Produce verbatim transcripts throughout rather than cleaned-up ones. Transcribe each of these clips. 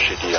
خورشیدیان.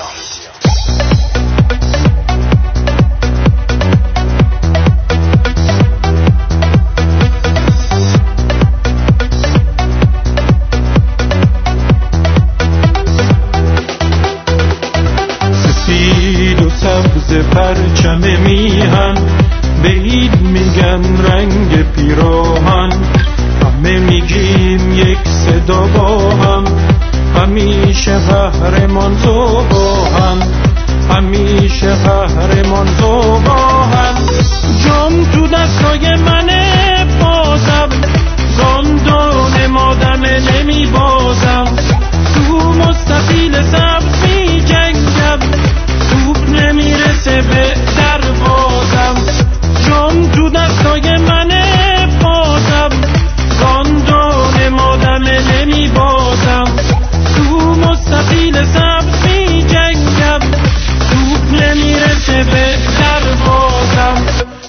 سفید و سبز پرچم میهن، به عید میگن رنگ پیراهن. همه میگیم یک صدا با هم، همیشه قهرمان زوباهن، همیشه قهرمان زوباهن. جام تو دستای منه بازم، زندان مادمه نمی بازم. تو مستطیل سبز می جنگم، توپ نمیرسه به دروازم. جام تو دستای منه بازم، زندان مادمه نمی بازم. تو مستطیل سبز می جنگم، توپ نمیرسه به دروازم.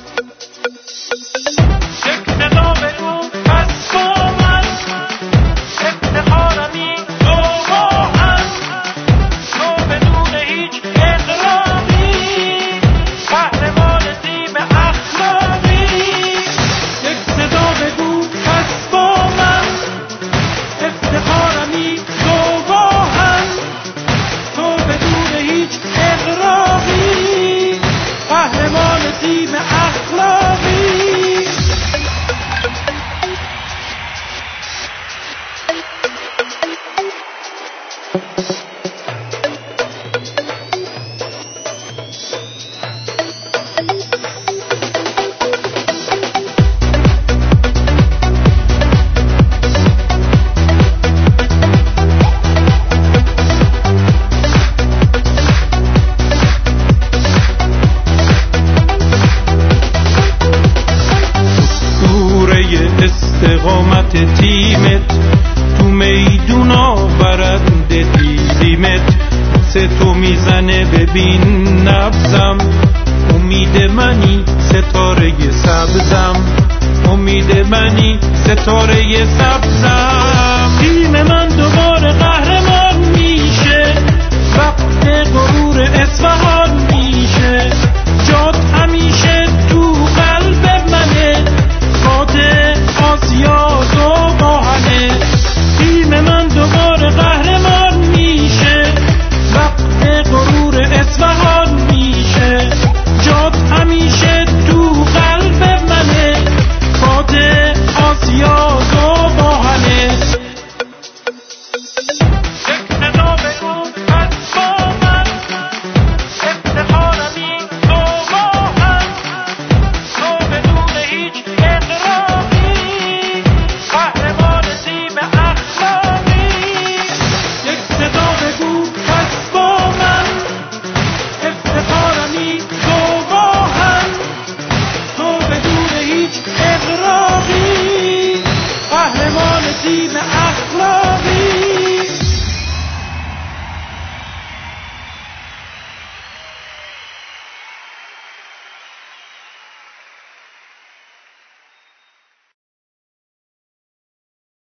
اقتدا بگو پس با من، افتخارمی تو با هم. تو بدون هیچ اقراقی، قهرمان تیم اخلاقی. اقتدا بگو پس با من، افتخارمی تو با هم. تو بدون هیچ اقراقی، قهرمان تیم اخلاقی. استقامت تیمت تو میدونا برنده دیدیمت. سه تو میزنه ببین نبزم، امید منی ستاره سبزم. امید منی ستاره سبزم. تیم من دوباره قهرمان میشه، وقت غرور اصفهان